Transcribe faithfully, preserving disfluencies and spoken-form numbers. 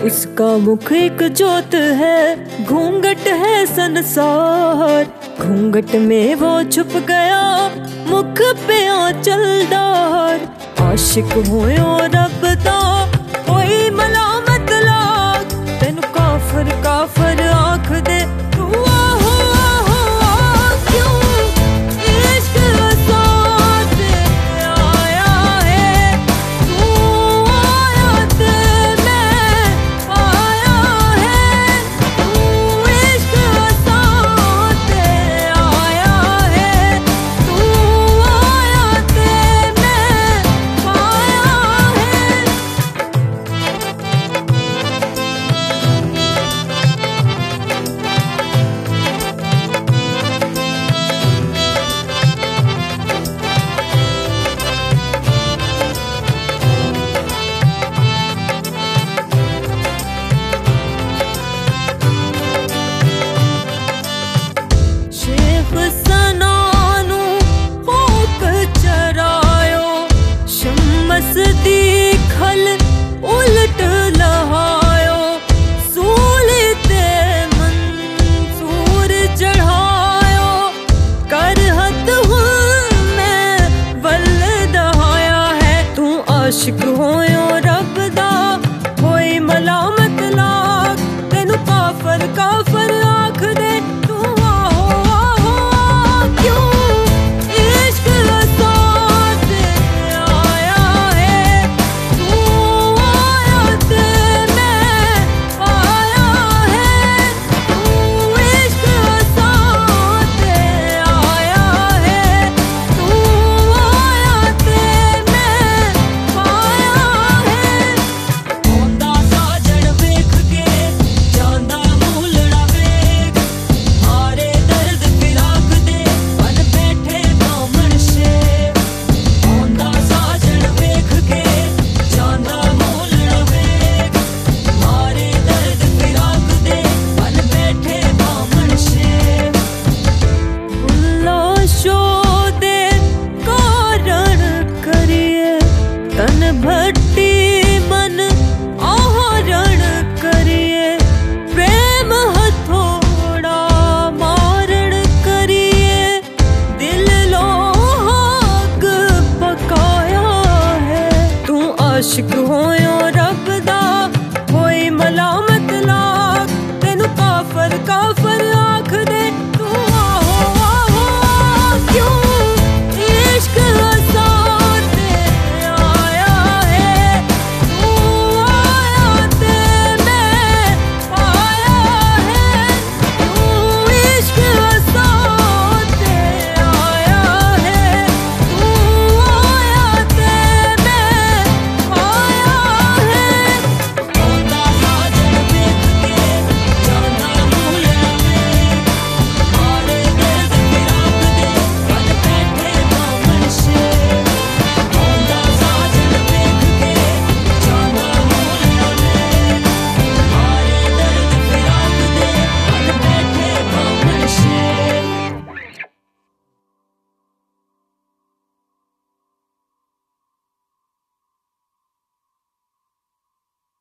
उसका मुख एक जोत है, घूंघट है संसार। घूंघट में वो छुप गया, मुख पे आंचलदार। आशिक होयो रब दा कोई मलामत लाग, तेन काफर काफर आख दे तू आहो आहो आ, क्यों इश्क साथ आया है। तू आया ते मैं आया है, तू इश्क साथ आया है। तू आया ते मैं आया है। शेख सनानु होक चरायो, शम्मस दी खल उलट लहायो। सूली ते मंसूर चढ़ायो, करहत हूँ मैं वल दहाया है। तू आशिक होयो